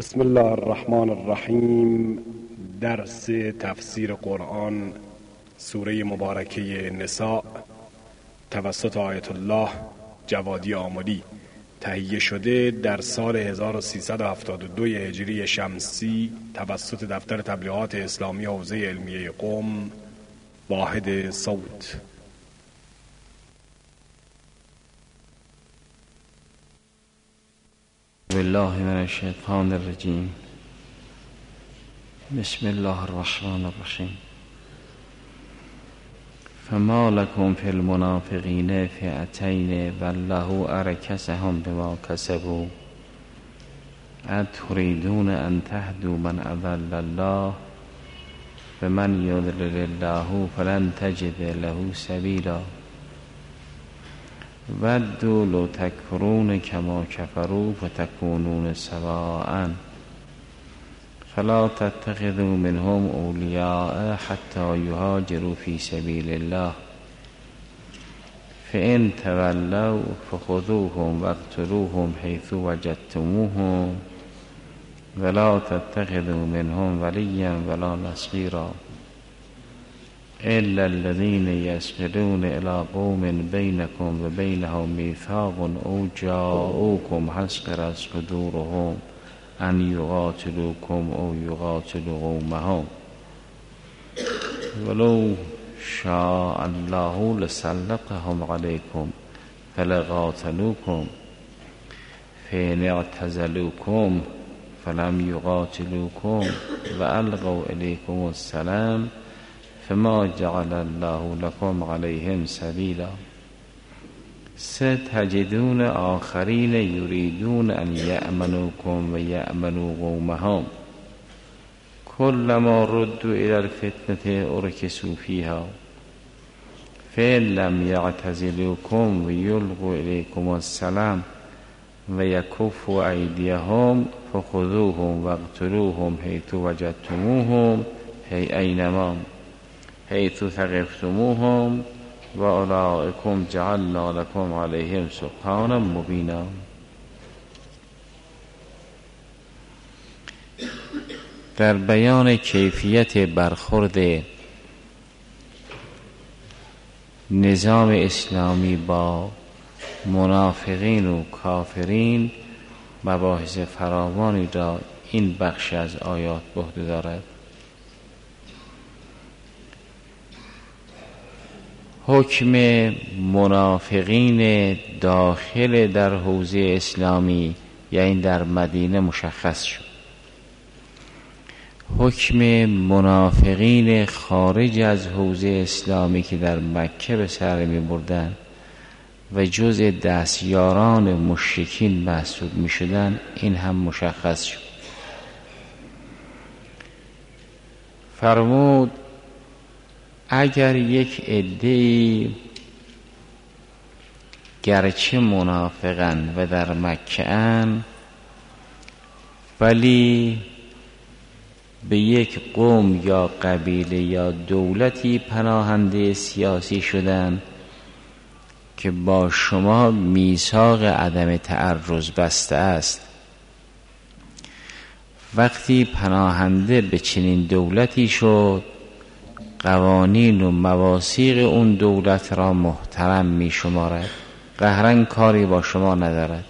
بسم الله الرحمن الرحیم. درس تفسیر قرآن سوره مبارکه نساء توسط آیت الله جوادی آملی تهیه شده در سال 1372 هجری شمسی توسط دفتر تبلیغات اسلامی حوزه علمیه قم واحد صوت. بالله من الشیطان الرجیم. بسم الله الرحمن الرحیم. فما لكم في المنافقین فئتین والله ارکسهم بما کسبوا اتريدون ان تهدوا من اضل الله فمن يضلل الله فلن تجد له سبيلا ودوا لو تکفرون کما کفروا فتکونون سواء فلا تتخذوا منهم اولیاء حتی یهاجروا فی سبیل الله فإن تولوا فخذوهم واقتلوهم حيث وجدتموهم ولا تتخذوا منهم وليا ولا نصيرا إلا الذين يسقلون إلى قوم بينكم وبينهم ميثاق أو جاءوكم حصرت صدورهم أن يقاتلوكم أو يقاتلوا قومهم ولو شاء الله لسلطهم عليكم فلقاتلوكم فإن اعتزلوكم فلم يقاتلوكم وألقوا إليكم السلام فما جعل الله لكم عليهم سبيلا ستجدون آخرين يريدون أن يأمنوكم ويأمنوا قومهم كلما ردوا إلى الفتنة أركسوا فيها فإن لم يعتزلوكم ويلقوا إليكم السلام ويكفوا أيديهم فخذوهم واقتلوهم حيث وجدتموهم أينما حيث ثقفتموهم وأولئكم جعلنا لكم عليهم سلطانا مبينا. در بیان کیفیت برخورد نظام اسلامی با منافقین و کافرین مباحث فراوانی را این بخش از آیات به عهده دارد. حکم منافقین داخل در حوزه اسلامی یعنی در مدینه مشخص شد. حکم منافقین خارج از حوزه اسلامی که در مکه به سر می بردن و جزء دستیاران مشرکین محسوب می شدن این هم مشخص شد. فرمود اگر یک عده‌ای گرچه منافقن و در مکه ان ولی به یک قوم یا قبیله یا دولتی پناهنده سیاسی شدن که با شما میثاق عدم تعرض بسته است، وقتی پناهنده به چنین دولتی شد قوانین و مواثیق اون دولت را محترم می شمارد، قهرن کاری با شما ندارد.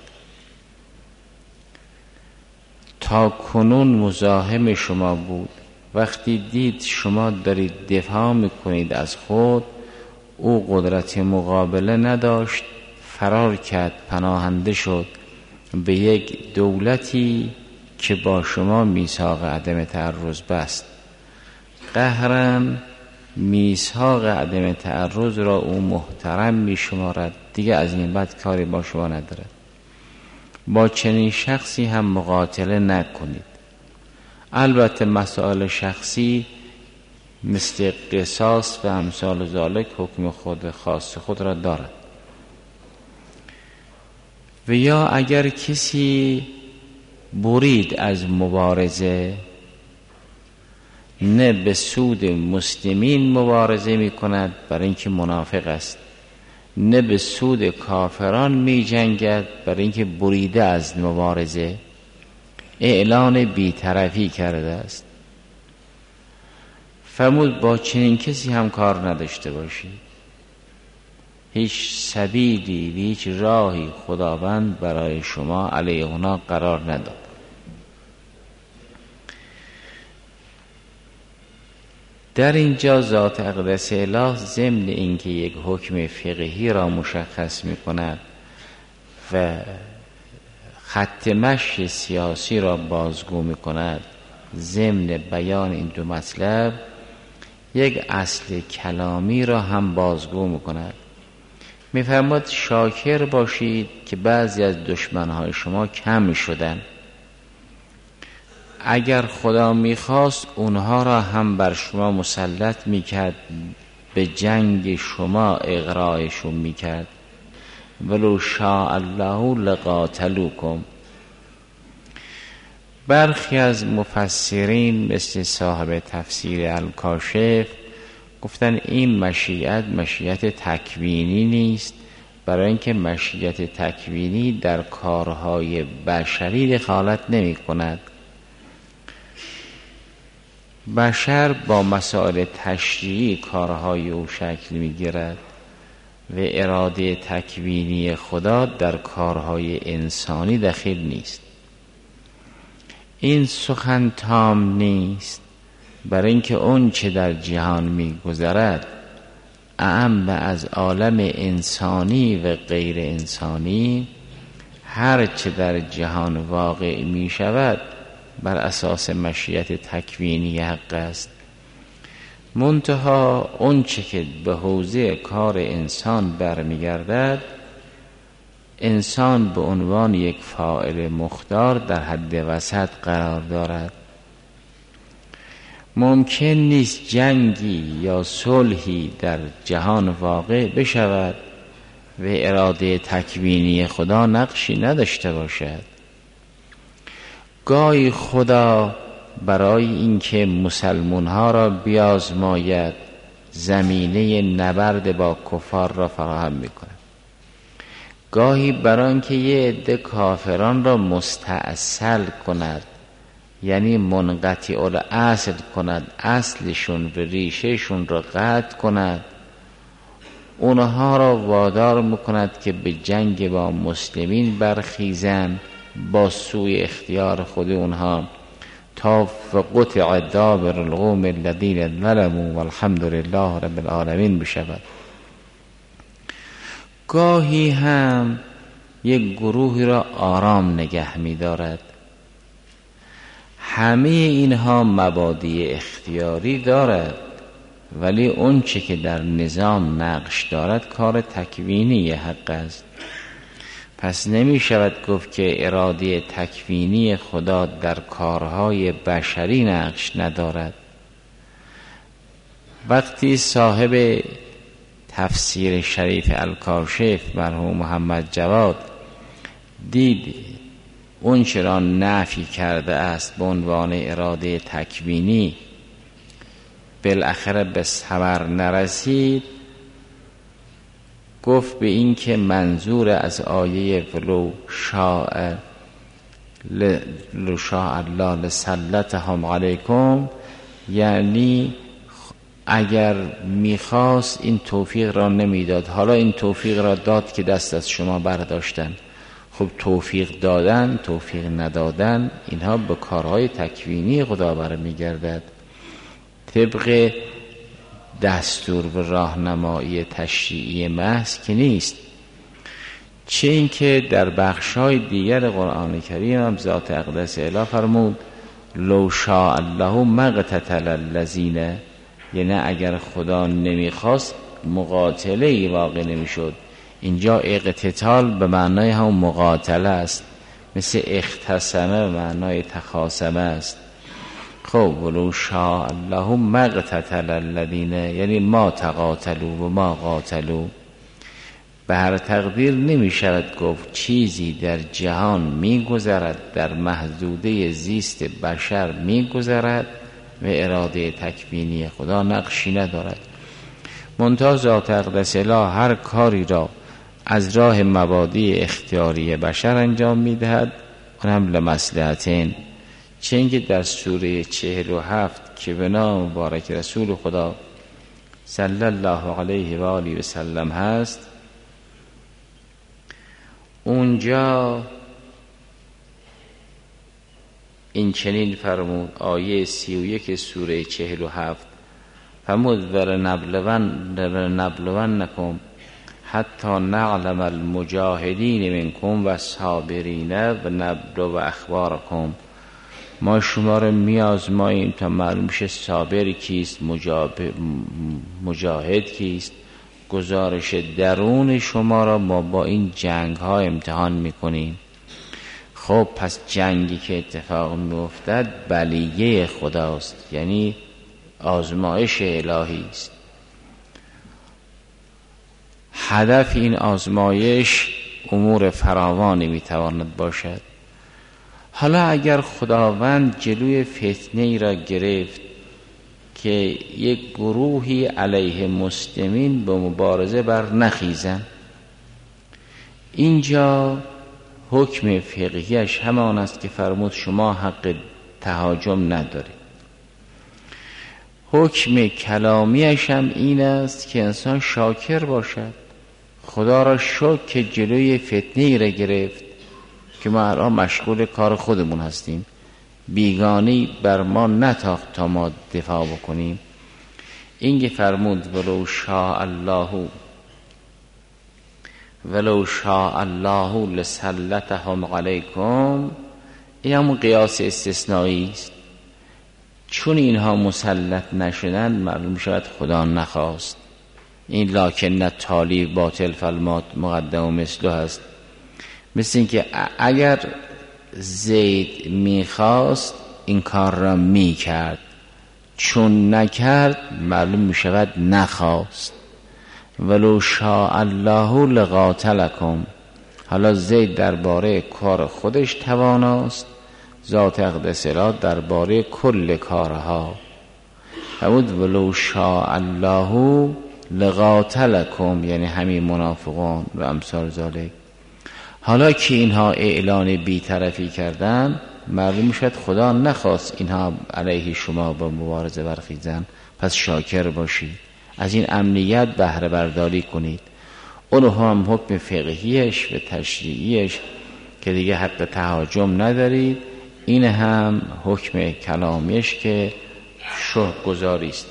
تا کنون مزاحم شما بود، وقتی دید شما دارید دفاع میکنید از خود، او قدرت مقابله نداشت، فرار کرد، پناهنده شد به یک دولتی که با شما میثاق عدم تعرض بست. قهرن میثاق عدم تعرض را او محترم می شمارد، دیگه از این بعد کاری با شما ندارد. با چنین شخصی هم مقاتله نکنید. البته مسائل شخصی مثل قصاص و امثال ذالک حکم خود خاص خود را دارد. و یا اگر کسی برید از مبارزه، نه به سود مسلمین مبارزه می کند برای اینکه منافق است، نه به سود کافران می جنگد برای اینکه بریده از مبارزه، اعلان بی‌طرفی کرده است. فرمود با چنین کسی هم کار نداشته باشید. هیچ سبیلی، هیچ راهی خداوند برای شما علیه اونا قرار نداد. در اینجا ذات اقدس اله ضمن اینکه یک حکم فقهی را مشخص می کند و خط مشی سیاسی را بازگو می کند، ضمن بیان این دو مطلب یک اصل کلامی را هم بازگو می کند. می فرماید شاکر باشید که بعضی از دشمنهای شما کم شدن. اگر خدا میخواست اونها را هم بر شما مسلط میکرد، به جنگ شما اغرایشون میکرد. ولو شاء الله لقاتلوکم. برخی از مفسرین مثل صاحب تفسیر الکاشف گفتن این مشیت تکوینی نیست، برای اینکه مشیت تکوینی در کارهای بشری دخالت نمی کند. بشر با مسائل تشریعی کارهای او شکل می گیرد و اراده تکوینی خدا در کارهای انسانی دخیل نیست. این سخن تام نیست، برای اینکه اون چه در جهان می گذرد اعم از عالم انسانی و غیر انسانی، هر چه در جهان واقع می شود بر اساس مشیت تکوینی حق است. منتها اون چه که به حوزه کار انسان برمیگردد، انسان به عنوان یک فاعل مختار در حد وسط قرار دارد. ممکن نیست جنگی یا صلحی در جهان واقع بشود و اراده تکوینی خدا نقشی نداشته باشد. گاهی خدا برای اینکه مسلمان‌ها را بیازماید زمینه نبرد با کفار را فراهم می‌کند. گاهی برای اینکه یه عده کافران را مستأصل کند، یعنی منقطع الاصل کند، اصلشون و ریشهشون را قطع کند، اونها را وادار میکند که به جنگ با مسلمین برخیزن با سوی اختیار خود اونها تا فقطع دابر القوم الذین ظلموا والحمد لله رب العالمین بشود. گاهی هم یک گروهی را آرام نگه می‌دارد. همه اینها مبادی اختیاری دارد، ولی اون چه که در نظام نقش دارد کار تکوینی حق است. پس نمی شود گفت که اراده تکوینی خدا در کارهای بشری نقش ندارد. وقتی صاحب تفسیر شریف الکاشف مرحوم محمد جواد دید اون چرا نفی کرده است به عنوان اراده تکوینی بالاخره به ثمر نرسید، گفت به این که منظور از آیه ولو شاء الله لسلطهم علیکم، یعنی اگر میخواست این توفیق را نمیداد، حالا این توفیق را داد که دست از شما برداشتن. خب توفیق دادن، توفیق ندادن، اینها به کارهای تکوینی خدا برمیگردد، طبق دستور و راهنمایی تشریعی محض که نیست. چه این که در بخشای دیگر قرآن کریم هم ذات اقدس اله فرمود لو شاء الله مقتتل الذین، یعنی اگر خدا نمیخواست مقاتله ای واقع نمیشد. اینجا اقتتال به معنای هم مقاتله است، مثل اختصمه به معنای تخاصمه است. خب ولو شاء الله مقتتل الذین، یعنی ما تقاتلوا و ما قاتلوا. به هر تقدیر نمی شود گفت چیزی در جهان می گذرد، در محدوده زیست بشر می گذرد و اراده تکوینی خدا نقشی ندارد. منتها ذات اقدس اله هر کاری را از راه مبادی اختیاری بشر انجام می دهد، اونم لمصلحتین. چه اینکه در سوره 47 که به نام مبارک رسول خدا صلی الله علیه و آله و سلم هست، اونجا این چنین فرمود، آیه 31 سوره 47 فرمود ولنبلونکم حتی نعلم المجاهدین منکم و الصابرین و نبلو اخبارکم. ما شما رو میازماییم تا معلوم شه صابر کیست، مجاهد کیست. گزارش درون شما را ما با این جنگ ها امتحان میکنیم. خب پس جنگی که اتفاق میافتد بلیه خداست، یعنی آزمایش الهی است. هدف این آزمایش امور فراوانی میتواند باشد. حالا اگر خداوند جلوی فتنه‌ای را گرفت که یک گروهی علیه مسلمین به مبارزه بر نخیزند، اینجا حکم فقهیش همان است که فرمود شما حق تهاجم ندارید. حکم کلامیش هم این است که انسان شاکر باشد، خدا را شکر که جلوی فتنه‌ای را گرفت که ما الان مشغول کار خودمون هستیم، بیگانی بر ما نتاخت تا ما دفاع بکنیم. این که فرمود ولو شاء الله لسلطهم علیکم، این همون قیاس استثنایی است. چون اینها مسلط نشدن معلوم شد خدا نخواست. این لکن تالی باطل فالمات مقدم و مثله هست. مثل این که اگر زید میخواست این کار را میکرد، چون نکرد معلوم میشود نخواست. ولو شاء الله لقاتلکم. حالا زید درباره کار خودش تواناست، ذات اقدس را درباره کل کارها. فرمود ولو شاء الله لقاتلکم، یعنی همین منافقان و امثال ذالک. حالا که اینها اعلان بی‌طرفی کردن، معلوم شد خدا نخواست اینها علیه شما با مبارزه برخیزن. پس شاکر باشید، از این امنیت بهره برداری کنید. اون هم حکم فقهیش و تشریعیش که دیگه حق تهاجم ندارید. این هم حکم کلامیش که شکر گذاری است.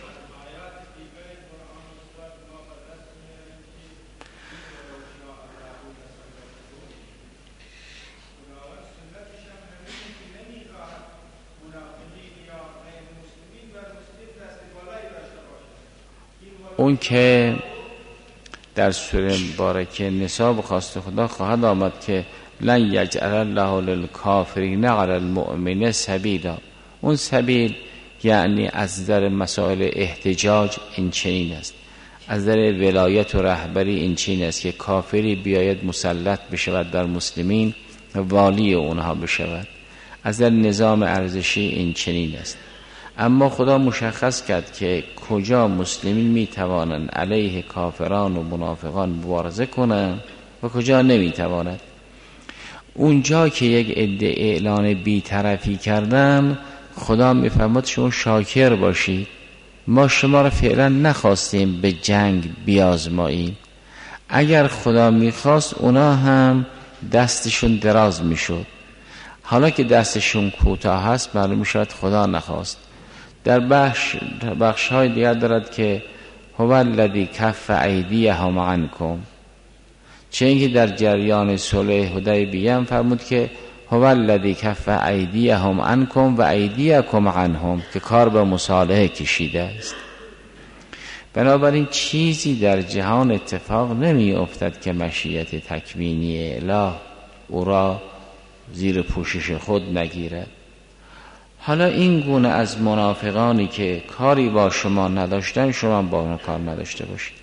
اون که در سوره مبارکه نساء به خواست خدا خواهد آمد که لن یجعل الله للکافرین علی المؤمنین سبیلا. اون سبیل یعنی از نظر مسائل احتجاج این چنین است، از نظر ولایت و رهبری این چنین است که کافری بیاید مسلط بشود در مسلمین و والی اونها بشود. از نظر نظام ارزشی این چنین است. اما خدا مشخص کرد که کجا مسلمین میتوانند علیه کافران و منافقان مبارزه کنند و کجا نمیتوانند. اونجا که یک عده اعلان بی‌طرفی کردن، خدا میفرماد شما شاکر باشید. ما شما را فعلا نخواستیم به جنگ بیازماییم. اگر خدا میخواست اونا هم دستشون دراز میشد. حالا که دستشون کوتاه هست معلوم میشد خدا نخواست. در بخش های دیگر دارد که هو الذی کف ایدیهم عنکم، چه اینکه در جریان صلح حدیبیه هم فرمود که هو الذی کف ایدیهم عنکم و ایدیکم عنهم، که کار به مصالحه کشیده است. بنابراین چیزی در جهان اتفاق نمی افتد که مشیت تکوینی اله او را زیر پوشش خود نگیرد. حالا این گونه از منافقانی که کاری با شما نداشتن، شما با اون کار نداشته باشید.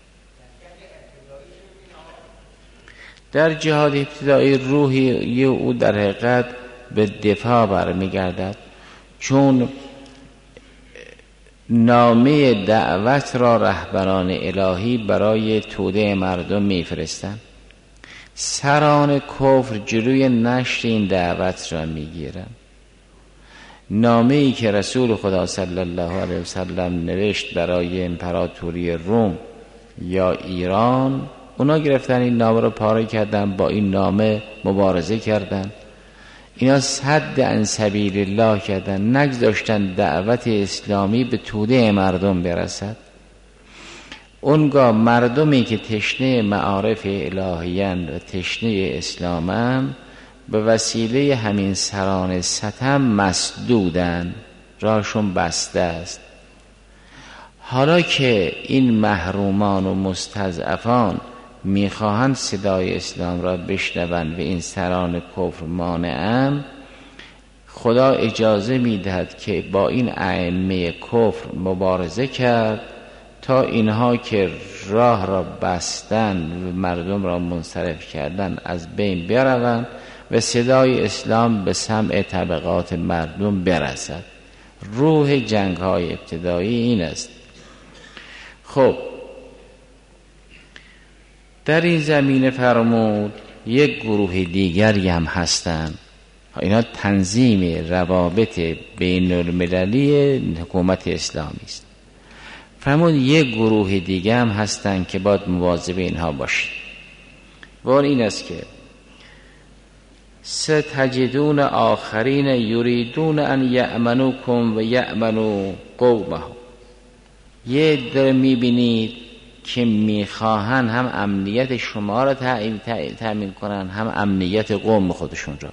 در جهاد ابتدایی روحی او در حقیقت به دفاع برمیگردد، چون نامه دعوت را رهبران الهی برای توده مردم میفرستند. سران کفر جلوی نشر این دعوت را میگیرن. نامه‌ای که رسول خدا صلی الله علیه وسلم نوشت برای امپراتوری روم یا ایران، اونا گرفتن این نامه رو پاره کردن، با این نامه مبارزه کردن، اینا صد عن سبیل الله کردن، نگذاشتن دعوت اسلامی به توده مردم برسد. اونگاه مردمی که تشنه معارف الهیان و تشنه اسلامن به وسیله همین سران ستم مسدودن، راهشون بسته است. حالا که این محرومان و مستضعفان میخواهند صدای اسلام را بشنوند و این سران کفر مانعند، خدا اجازه میدهد که با این ائمه کفر مبارزه کرد تا اینها که راه را بستن و مردم را منصرف کردن از بین بروند و صدای اسلام به سمع طبقات مردم برسد. روح جنگ های ابتدایی این است. خب در این زمینه فرمود یک گروه دیگری هم هستند، اینا تنظیم روابط بین المللی حکومت اسلامی است. فرمود یک گروه دیگه هم هستند که باید مواظب اینها باشید. و این است که ستجدون آخرین یریدون ان یأمنوکم و یأمنوا قومهم. یه در میبینید که میخواهن هم امنیت شما را تأمین کنن، هم امنیت قوم خودشون را.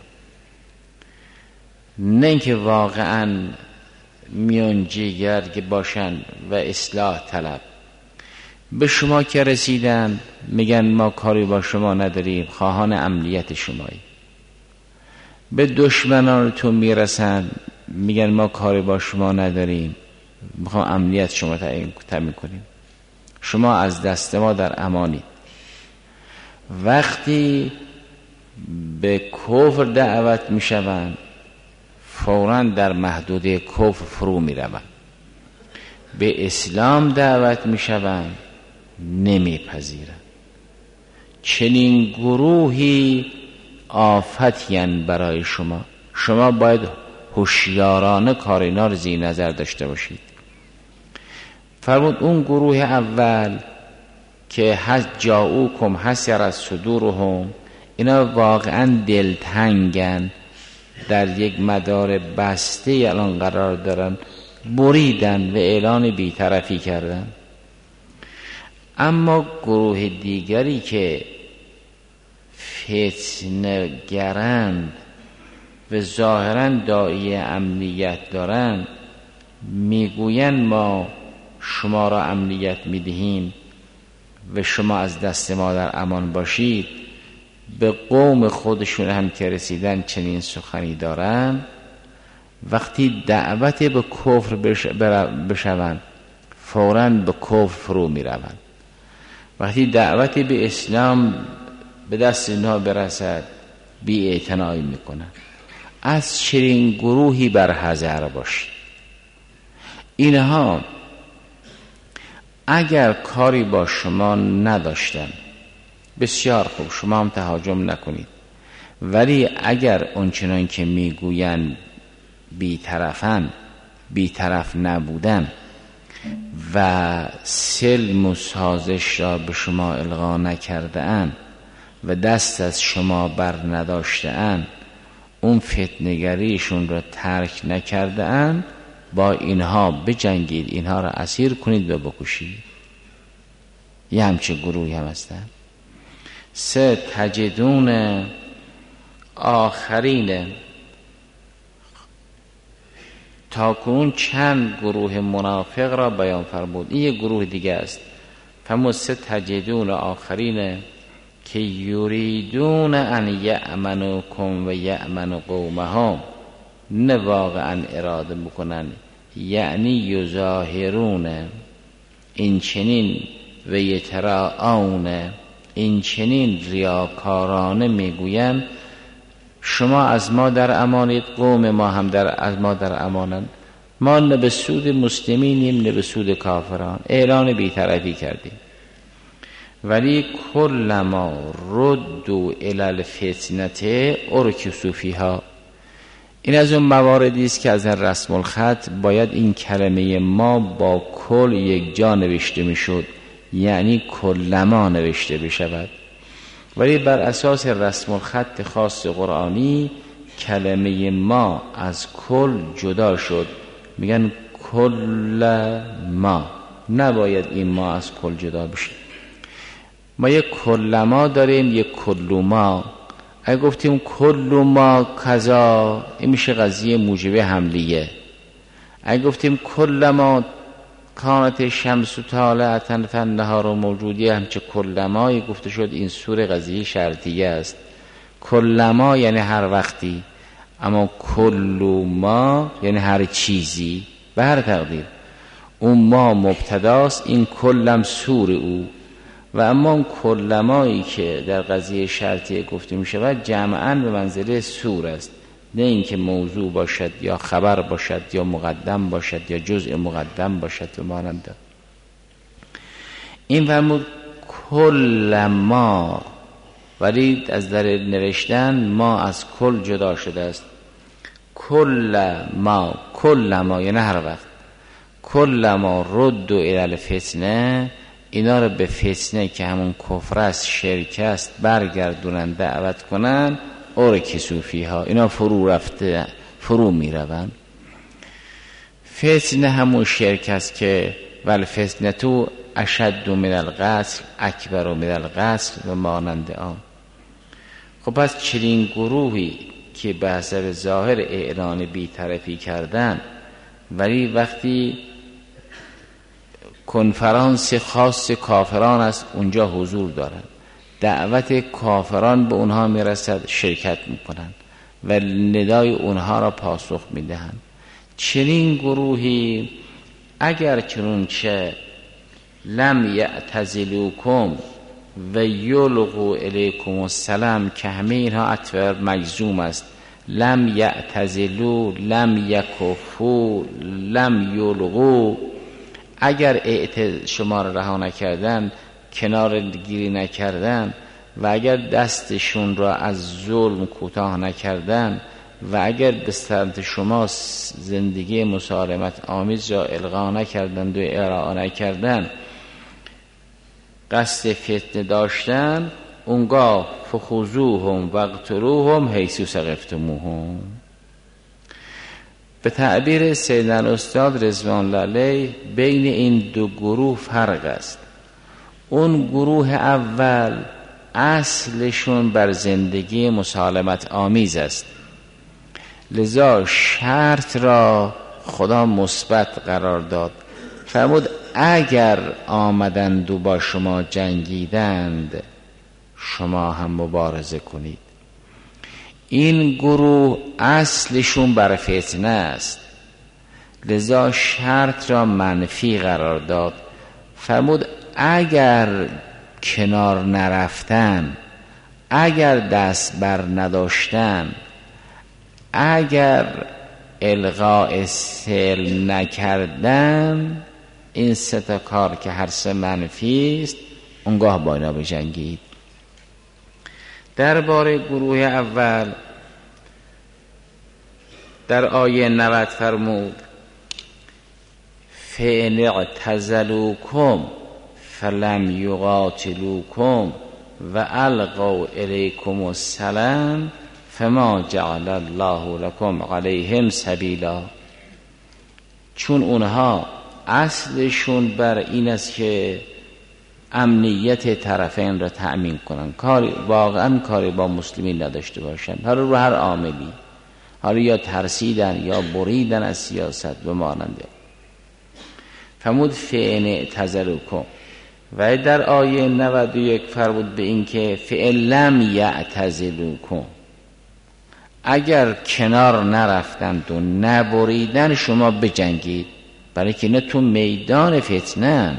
نه اینکه واقعا میانجیگر که باشن و اصلاح طلب. به شما که رسیدن میگن ما کاری با شما نداریم، خواهان امنیت شمایی. به دشمنانتون میرسن میگن ما کاری با شما نداریم، میخوام امنیت شما تأمین کنیم، شما از دست ما در امانید. وقتی به کفر دعوت میشوند فوراً در محدوده کفر فرو میروند. به اسلام دعوت میشوند نمیپذیرند. چنین گروهی آفتین برای شما. شما باید هوشیارانه کار اینا رو زیر نظر داشته باشید. فرمود اون گروه اول که جاؤکم حسرت صدورهم، اینا واقعا دلتنگن، در یک مدار بسته الان قرار دارن، بریدن و اعلان بی‌طرفی کردن. اما گروه دیگری که فتنه‌گرند و ظاهراً داعی امنیت دارن، میگوین ما شما را امنیت میدهیم و شما از دست ما در امان باشید. به قوم خودشون هم که رسیدن چنین سخنی دارن. وقتی دعوت به کفر بشوند فوراً به کفر فرو میروند. وقتی دعوت به اسلام به دست اینها برسد بی اعتنایی میکنن. از چنین گروهی برحذر باشید. اینها اگر کاری با شما نداشتن بسیار خوب، شما هم تهاجم نکنید، ولی اگر اونچنان که میگوین بی‌طرف نبودن و سلم و سازش را به شما القا نکرده اند و دست از شما بر نداشته اند، اون فتنه‌گریشون را ترک نکرده اند، با اینها بجنگید، اینها را اسیر کنید و بکشید. یه همچه گروهی هم هستن. ستجدون آخرین، تا کنون چند گروه منافق را بیان فرمود. این یک گروه دیگه است. فرمود ستجدون آخرین که یریدون ان یأمنوکم و یأمن قومهم، نه واقعا اراده بکنن، یعنی یظاهرون این چنین و یتراءون این چنین ریاکارانه میگوین شما از ما در امانید، قوم ما هم از ما در امانند، ما نه به سود مسلمینیم نه به سود کافران. اعلان بی‌طرفی کردیم. ولی کلما ردوا الی الفتنه ارکسوا فیها. این از اون مواردی است که از رسم الخط باید این کلمه ما با کل یک جا نوشته میشد، یعنی کلما نوشته بشود. ولی بر اساس رسم الخط خاص قرآنی کلمه ما از کل جدا شد، میگن کل ما، نباید این ما از کل جدا بشه. ما یک کل ما داریم، یک کل ما. اگه گفتیم کل ما کذا، این میشه قضیه موجب حملیه. اگه گفتیم کل ما کانت شمس طالعة فالنهار موجودیه، همچه کل ما گفته شد این سور قضیه شرطیه است. کل ما یعنی هر وقتی، اما کل ما یعنی هر چیزی به هر تقدیر. اون ما مبتداست، این کلم سور او. و اما اون کلمایی که در قضیه شرطیه گفته می شود جمعاً به منزله سور است، نه اینکه موضوع باشد یا خبر باشد یا مقدم باشد یا جزء مقدم باشد و مانند. این فرمود کلما، ولی از در نوشتن ما از کل جدا شده است. کلما یعنی هر وقت. کلما ردوا الی الفتنه، اینا رو به فتنه که همون کفر است، شرک است، برگردونن، دعوت کنن. ارکسوا فیها، اینا فرو می روند. فتنه همون شرک است که والفتنه تو اشد من القتل اکبر من القتل و مانند آن. خب پس چنین گروهی که به حسب ظاهر اعلان بی‌طرفی کردن، ولی وقتی کنفرانس خاص کافران است اونجا حضور دارند، دعوت کافران به اونها میرسد، شرکت میکنند و ندای اونها را پاسخ میدهند. چنین گروهی اگر چنانچه لم یعتزلوکم و یلقوا الیکم السلام، که همه اینها عطف مجزوم است، لم یعتزلوا، لم یکفوا، لم یلقوا، اگر شما را رها نکردن، کنار گیری نکردن و اگر دستشون را از ظلم کوتاه نکردن و اگر به سمت شما زندگی مسالمت آمیز را القا نکردند و ارائه نکردن، قصد فتنه داشتن، اونگاه فخذوهم واقتلوهم حیث ثقفتموهم. به تعبیر سیدنا استاد رضوان الله علیه بین این دو گروه فرق است. اون گروه اول اصلشون بر زندگی مسالمت آمیز است، لذا شرط را خدا مثبت قرار داد، فرمود اگر آمدند و با شما جنگیدند شما هم مبارزه کنید. این گروه اصلشون بر فتنه است، لذا شرط را منفی قرار داد، فرمود اگر کنار نرفتن، اگر دست بر نداشتن، اگر الغاء سلم نکردن، این سه تا کار که هر سه منفی است، اونگاه با اینا بجنگید. درباره گروه اول در آیه 90 فرمود فَإِنِ اعْتَزَلُوكُمْ فَلَمْ يُقَاتِلُوكُمْ وَأَلْقَوْا إِلَيْكُمُ السَّلَامَ فَمَا جَعَلَ اللَّهُ لَكُمْ عَلَيْهِمْ سَبِيلًا. چون اونها اصلشون بر این است که امنیت طرفین را تأمین کنن، واقعا کاری با مسلمین نداشته باشن، حالا رو هر عاملی، حالا یا ترسیدن یا بریدن از سیاست و ماننده. فرمود فَإِنِ اعْتَزَلُوكُمْ، و در آیه 91 فرمود به این که فَإِن لَمْ يَعْتَزِلُوكُمْ، اگر کنار نرفتند و نبریدن شما بجنگید، برای که نه تو میدان فتنه،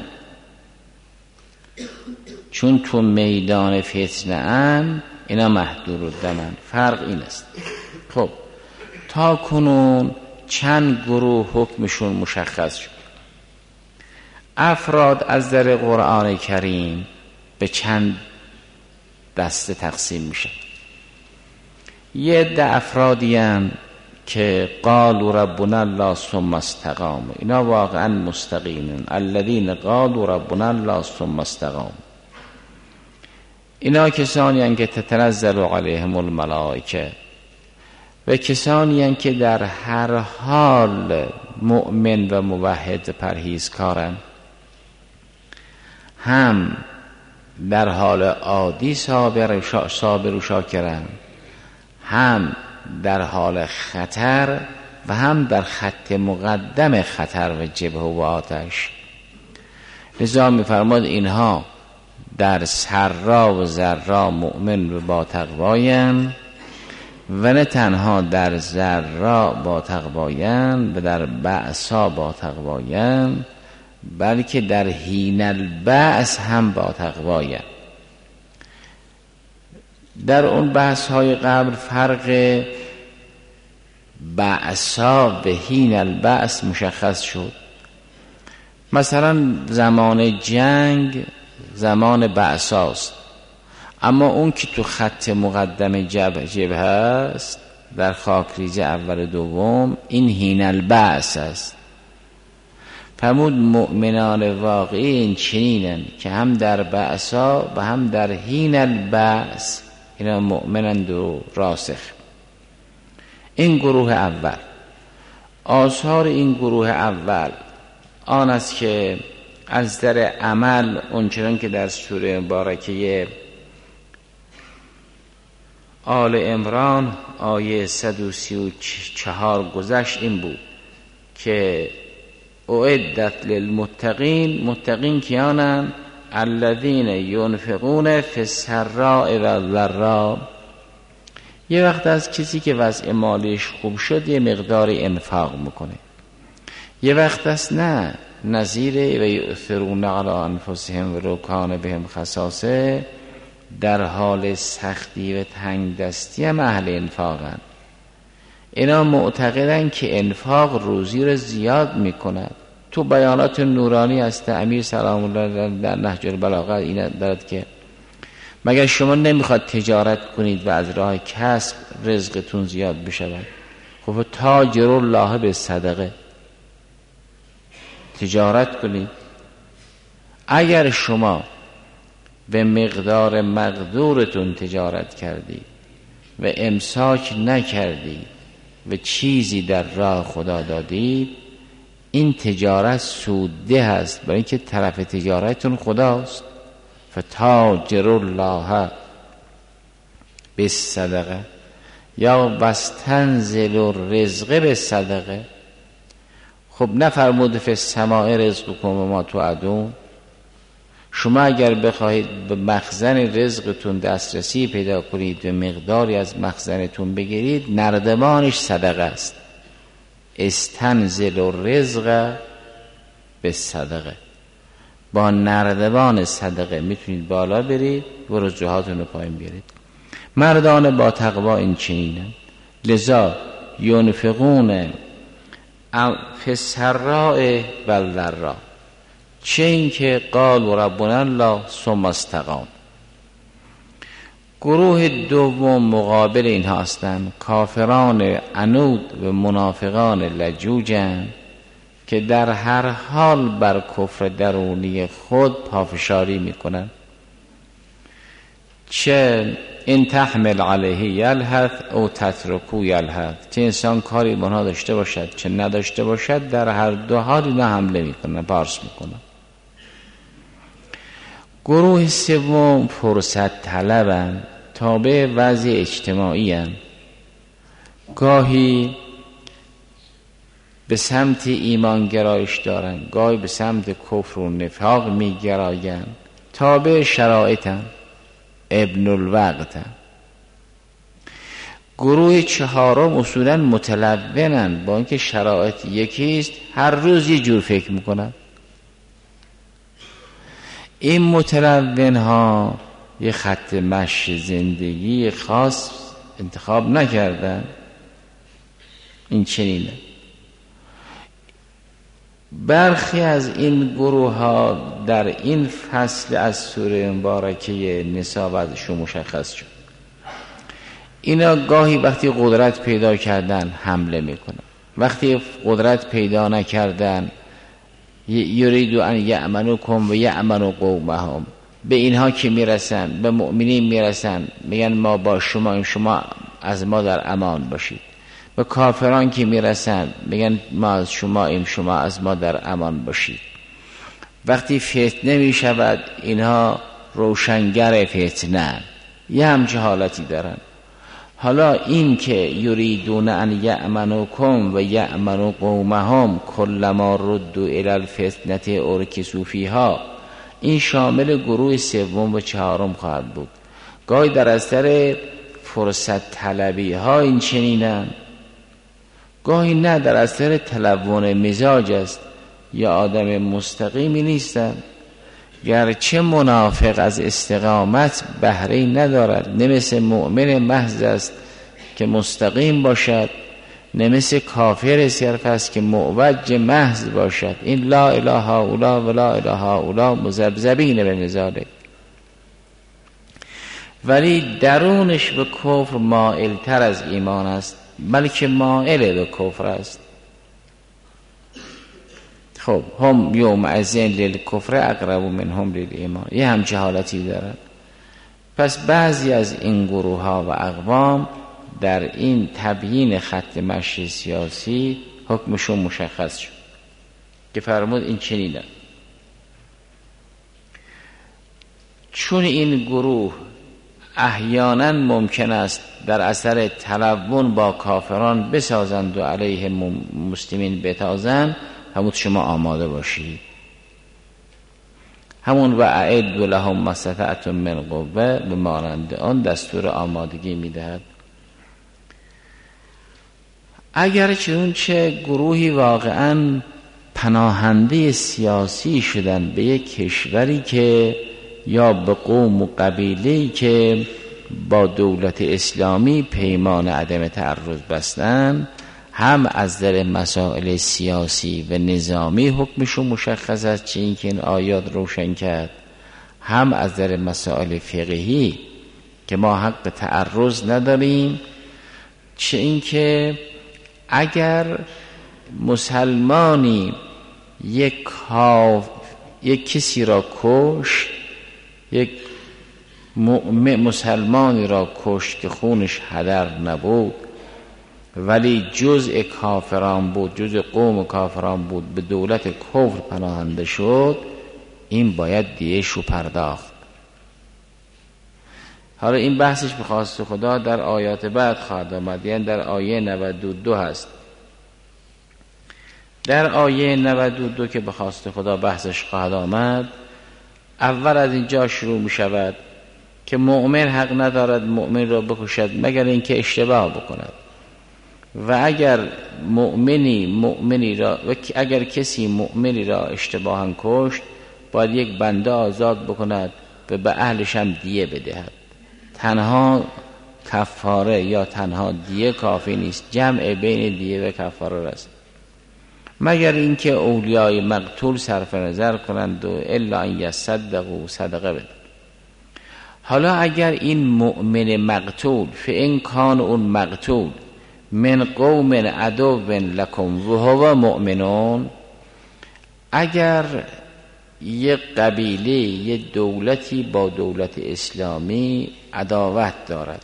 چون تو میدان فتنه ان اینا محدور الدمن. فرق این است. خب تا کنون چند گروه حکمشون مشخص شد. افراد از در قرآن کریم به چند دسته تقسیم میشه. یه عده افرادی هستند که قالوا ربنا الله ثم استقاموا، اینا واقعا مستقیمن. الذین قالوا ربنا الله ثم استقاموا، اینا کسانی هستند که تتنزل علیهم الملائکه، و کسانی هستند که در هر حال مؤمن و موحد پرهیزکارن، هم در حال عادی صابر و شاکرن، هم در حال خطر و هم در خط مقدم خطر و جبهه و آتش. لذا می‌فرماد اینها در سرا و ضرا مؤمن و با تقوایند، و نه تنها در ضرا با تقوایند و در بأسا با تقوایند، بلکه در حین البأس هم با تقوایند. در اون بحث های قبل فرق بأسا و حین البأس مشخص شد. مثلا زمان جنگ زمان بأساست، اما اون که تو خط مقدم جبهه است در خاکریزه اول دوم، این حین البأس است. فرمود مؤمنان واقعی این چنینن که هم در بأسا و هم در حین البأس اینا مؤمنند و راسخ. این گروه اول. آثار این گروه اول آن است که از در عمل اونچنان که در سوره مبارکه آل عمران آیه 134 گذشت این بود که اعدت للمتقین، متقین کیانن؟ الذین ینفقون فی السراء والضراء. یه وقت از کسی که وضع مالیش خوب شد یه مقدار انفاق میکنه، یه وقت است نه، نظیر و یؤثرون علی انفسهم ولو کان بهم خصاصه، در حال سختی و تنگ دستی هم اهل انفاقن. اینا معتقدن که انفاق روزی رو زیاد میکند. تو بیانات نورانی است امیر سلام الله در نهج البلاغه اینا دارد که مگر شما نمیخواد تجارت کنید و از راه کسب رزقتون زیاد بشود؟ خب تاجر الله به صدقه، تجارت کنید. اگر شما به مقدار مقدورتون تجارت کردید و امساک نکردید و چیزی در راه خدا دادید، این تجارت سودده هست، برای اینکه طرف تجارتتون خداست. فتاجر الله بالصدقه یا واستنزل الرزق بالصدقه. خب نفرمود فی السماء رزقکم و ما توعدون؟ شما اگر بخواهید به مخزن رزقتون دسترسی پیدا کنید و مقداری از مخزنتون بگیرید، نردبانش صدقه است. استنزل الرزق بالصدقه، با نردبان صدقه میتونید بالا برید و رجوعاتون رو پایین بیارید. مردان با تقوا این چنینن. لذا ینفقون فی السراء والضراء، چه این که قال و ربنا الله ثم استقام. گروه دوم مقابل اینها هستند کافران عنود و منافقان لجوجند که در هر حال بر کفر درونی خود پافشاری میکنند. چه این تحمل علیه یلهث او تترکو یلهث، چه انسان کاری به آنها داشته باشد چه نداشته باشد، در هر دو حال اینا حمله میکنن، پارس میکنن. گروه سوم فرصت طلبند، تابع وضع اجتماعی هستند، گاهی به سمت ایمان گرایش دارند، گاهی به سمت کفر و نفاق میگرایند، تابع شرایطند، ابن الوقتند. گروه چهارم اصولا متلونند، با اینکه شرایط یکیست هر روز یه جور فکر میکنند. این متلون ها یه خط مشی زندگی خاص انتخاب نکردن. این چنینه. برخی از این گروه ها در این فصل از سوره مبارکه نساء بعضشون مشخص شد. اینا گاهی وقتی قدرت پیدا کردن حمله میکنن، وقتی قدرت پیدا نکردن یریدو ان یأمنوکم و یأمنوا قومهم، به اینها که میرسن، به مؤمنین میرسن میگن ما با شما از ما در امان باشید. به کافران که میرسن میگن ما از شما از ما در امان باشید. وقتی فتنه میشود اینها روشنگر فتنه، یه همچه حالتی دارن. حالا این که یریدون ان یأمنوکم و یأمنوا قومهم کلما ردوا الی الفتنه ارکسوا فیها، این شامل گروه سوم و چهارم خواهد بود. گاهی در اثر فرصت طلبی ها این چنینن، گاهی نه، در اثر تلون مزاج است، یا آدم مستقیمی نیستن. گرچه منافق از استقامت بهره ندارد، نه مثل مؤمن محض است که مستقیم باشد، نه مثل کافر صرف است که معوج محض باشد. این لا اله هؤلاء و لا اله هؤلاء مذبذبین بین ذلک، ولی درونش به کفر مائل تر از ایمان است، بلکه مائل به کفر است. خب هم یوم ازین للکفر اقرب منهم للایمان، یه همچه حالتی دارن. پس بعضی از این گروه ها و اقوام در این تبیین خط مشی سیاسی حکمشون مشخص شد که فرمود این چنینه. چون این گروه احیانا ممکن است در اثر تلون با کافران بسازند و علیه مسلمین بتازند، همون شما آماده باشید. همون و اعد لهم ما استطعتم من قوه، به مانند آن دستور آمادگی میدهد. اگر چه گروهی واقعا پناهنده سیاسی شدن به یک کشوری که یا به قوم و قبیله‌ای که با دولت اسلامی پیمان عدم تعرض بستن، هم از در مسائل سیاسی و نظامی حکمشون مشخص است، چه این که این آیات روشن کرد، هم از در مسائل فقهی که ما حق تعرض نداریم، چه این که اگر مسلمانی یک کسی را کشت، یک مسلمانی را کشت که خونش هدر نبود ولی جزء کافران بود، جزء قوم کافران بود، به دولت کفر پناهنده شد، این باید دیه‌اش رو پرداخت. حالا این بحثش به خواست خدا در آیات بعد خواهد آمد، یعنی در آیه 92 هست. در آیه 92 که به خواست خدا بحثش خواهد آمد، اول از اینجا شروع می شود که مؤمن حق ندارد مؤمن را بکشد مگر اینکه اشتباه بکند، و اگر اگر کسی مؤمنی را اشتباها کشت، باید یک بنده آزاد بکند و به اهلش هم دیه بدهد. تنها کفاره یا تنها دیه کافی نیست، جمع بین دیه و کفاره است، مگر اینکه اولیای مقتول صرف نظر کنند و الا ان یصدقوا صدقه بدن. حالا اگر این مؤمن مقتول، فإن کان اون مقتول من قوم عدو لکم و هو مؤمنون، اگر یک قبیله، یک دولتی با دولت اسلامی عداوت دارد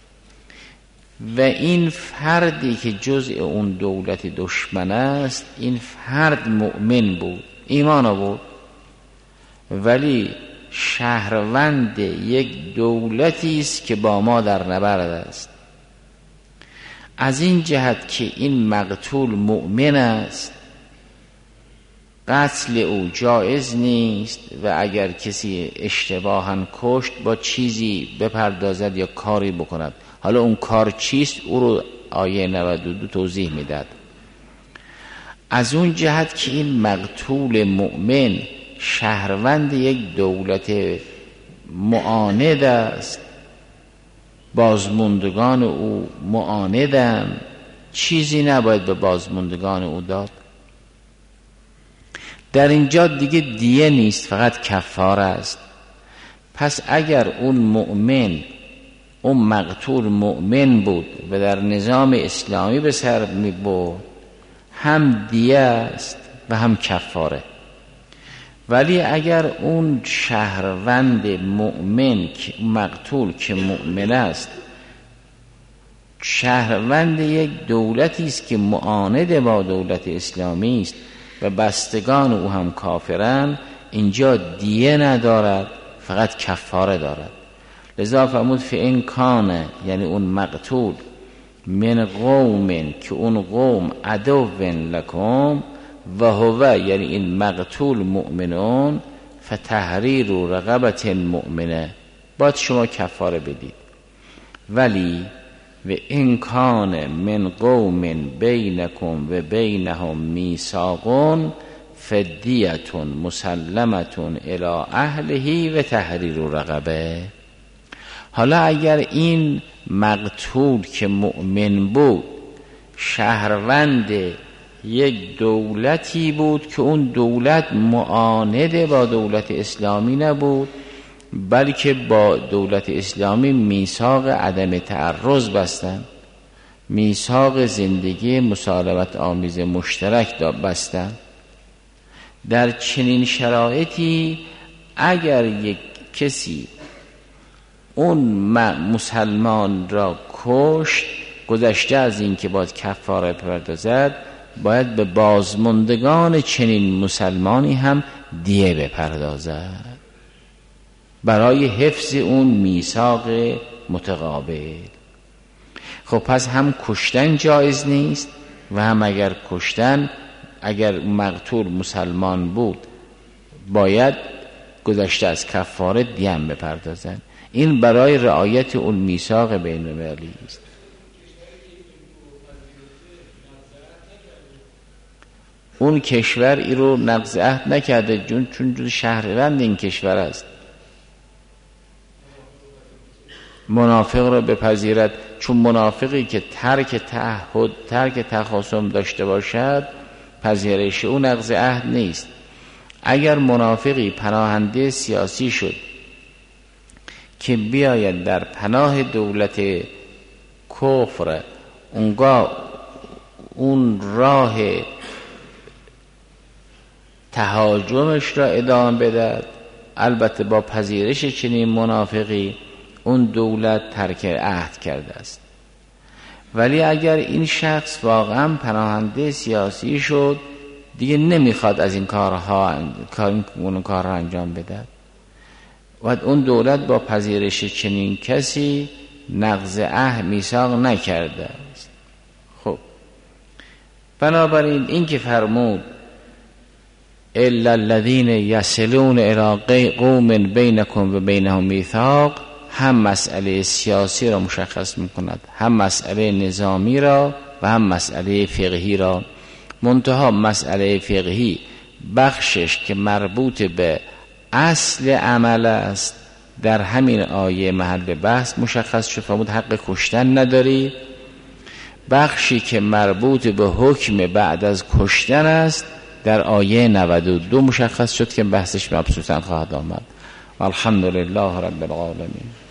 و این فردی که جزء اون دولت دشمن است، این فرد مؤمن بود، ایمان بود، ولی شهروند یک دولتی است که با ما در نبرد است، از این جهت که این مقتول مؤمن است، قتل او جایز نیست و اگر کسی اشتباها کشت با چیزی بپردازد یا کاری بکند. حالا اون کار چیست او رو آیه 92 توضیح میداد. از اون جهت که این مقتول مؤمن شهروند یک دولت معاند است، بازموندگان او معاندند، چیزی نباید به بازموندگان او داد. در اینجا دیگه دیه نیست، فقط کفاره است. پس اگر اون مؤمن، اون مقتول مؤمن بود و در نظام اسلامی به سر می برد، هم دیه است و هم کفاره. ولی اگر اون شهروند مؤمن که مقتول که مؤمن است شهروند یک دولتی است که معاند با دولت اسلامی است و بستگان او هم کافرن، اینجا دیه ندارد، فقط کفاره دارد. لذا فرمود فإن کان، یعنی اون مقتول، من قوم، که اون قوم عدو لکم، و هو، یعنی این مقتول مؤمنون، فتحریر رقبت مؤمنه، باید شما کفاره بدید. ولی و این کان من قوم بینکم و بینهم میثاق فدیة مسلمة الی اهله و تحریر رقبه. حالا اگر این مقتول که مؤمن بود شهروند یک دولتی بود که اون دولت معاند با دولت اسلامی نبود، بلکه با دولت اسلامی میثاق عدم تعرض بستن، میثاق زندگی مسالمت آمیز مشترک بستن، در چنین شرایطی اگر یک کسی اون مسلمان را کشت، گذشته از این که باید کفاره پردازد، باید به بازماندگان چنین مسلمانی هم دیه بپردازد برای حفظ اون میثاق متقابل. خب پس هم کشتن جایز نیست و هم اگر کشتن، اگر مقتول مسلمان بود باید گذشته از کفاره دیه هم بپردازن. این برای رعایت اون میثاق بین المللی است. اون کشور ای رو نقض عهد نکرده چون جز شهروند این کشور است. منافق رو بپذیرد، چون منافقی که ترک تعهد، ترک تخاصم داشته باشد، پذیرش او نقض عهد نیست. اگر منافقی پناهنده سیاسی شد که بیاید در پناه دولت کفر، اونگاه اون راه تهاجمش را ادامه بدهد، البته با پذیرش چنین منافقی، اون دولت ترک عهد کرده است. ولی اگر این شخص واقعا پناهنده سیاسی شد، دیگه نمیخواد از این کارها انجام بدهد و اون دولت با پذیرش چنین کسی نقض عهد میثاق نکرده است. خب بنابراین این که فرمود الا الذين يصلون الى قوم بينكم و بينهم میثاق، هم مسئله سیاسی را مشخص میکند، هم مسئله نظامی را و هم مسئله فقهی را. منتها مسئله فقهی بخشش که مربوط به اصل عمل است در همین آیه محل بحث مشخص شد، فرمود حق کشتن نداری. بخشی که مربوط به حکم بعد از کشتن است در آیه 92 مشخص شد که بحثش مبسوطا خواهد آمد. الحمدلله رب العالمین.